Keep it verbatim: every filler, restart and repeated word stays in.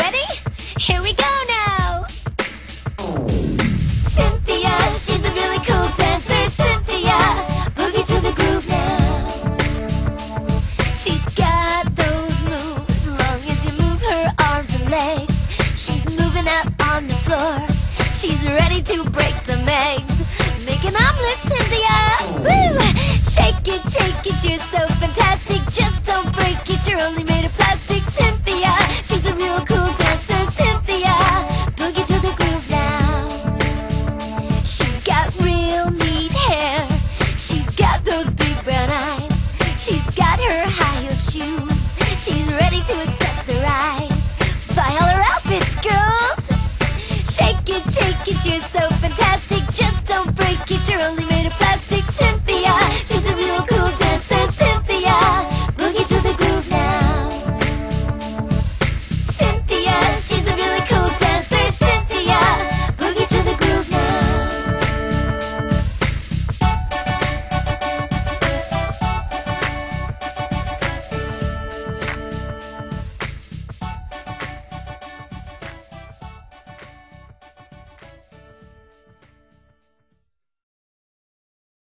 ready? Here we go now! Cynthia, she's a really cool dancer. Cynthia, boogie to the groove now. She's got those moves as long as you move her arms and legs. She's moving out on the floor. She's ready to break some eggs. Make an omelet, Cynthia! Woo! Shake it, shake it, you're so fantastic. Just don't break it, you're only made of plastic. Cynthia, she's a real cool dancer. Cynthia, boogie to the groove now. She's got real neat hair. She's got those big brown eyes. She's got her high heel shoes. She's ready to accessorize. Buy all her outfits, girls! Shake it, shake it, you're so fantastic. Just don't break it, you're only made of plastic.